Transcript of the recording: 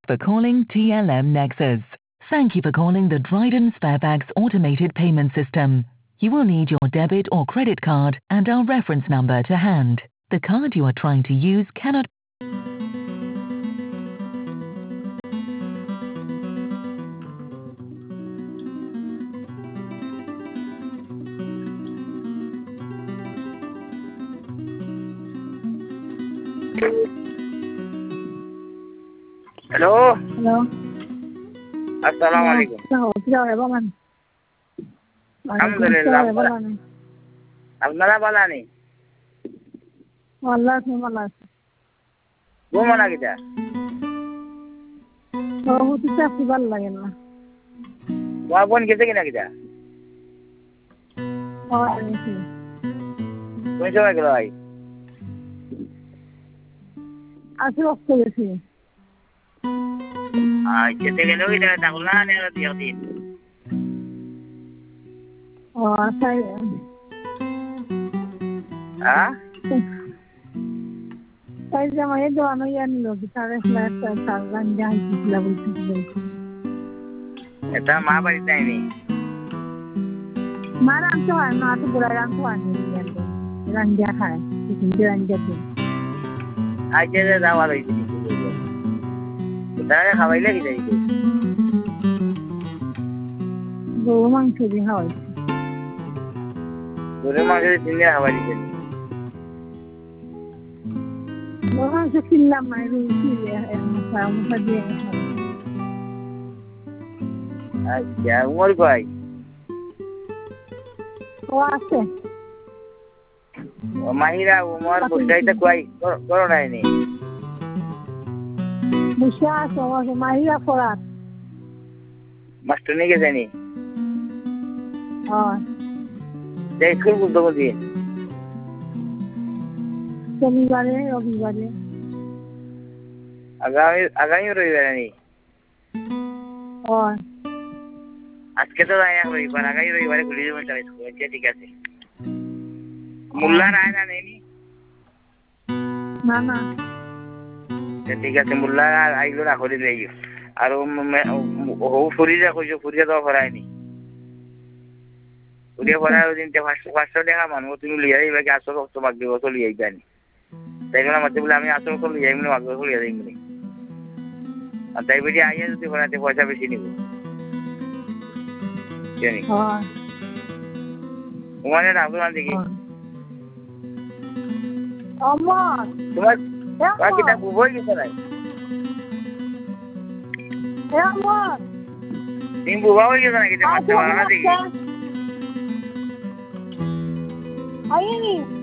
for calling TLM Nexus. Thank you for calling the Dryden Sparebags automated payment system. You will need your debit or credit card and our reference number to hand. The card you are trying to use cannot. Hello. Hello. Assalamualaikum. Hello, everyone. Alhamdulillah. Apnara bala nahi. Allah semua. Wo mana kita? Oh, itu siapa bala ya? Wo pun kita kena kita. Oh, ini. Kau siapa kalau ai? Asal waktu itu. Kita kena kita tak guna ni ada tiap tin. Oh, saya. Saya zaman itu anu yang lo kita reflect sahaja itu level itu. Itu apa itu ini? Mana tuan, mana tu bulan tuan ni ranja hai, itu ranja tu. Aja dah awal itu. Kita khawai lagi jadi. Rumang suri hai. Rumang suri sini khawai jadi. Rumang suri silam mai rusi ya, sama dia. Aja, umur kau? Oase. Mahira umur bukan itu kau corona ini. Musya sama Mahira korat. Master ni ke sini? Oh. Dari sekolah pun tunggu dia. Revivare. Agami revivare ni. Oh. Aske tu dah yang revivare. Agami revivare kuliah macam itu. Macam tiga sih. Mulla raya ni. Mana? Tiga sih mulla ayu nak kau dilihat. Aru furiya tu apa ni? Furiya apa ni? Dia first dia kan mana? Tu lihat ini bagi asal tu bagi tu lihat ini. Tapi kalau macam bila kami asal tu lihat ini bagi tu lihat ini. Tapi dia ayah tu orang tu puasa bersini. Jadi. Oh. Umurnya dah berapa lagi? Omar. Cuma kita bubur kita lah. Omar. Timbu bubur kita lah kita macam mana lagi? Ayah ni.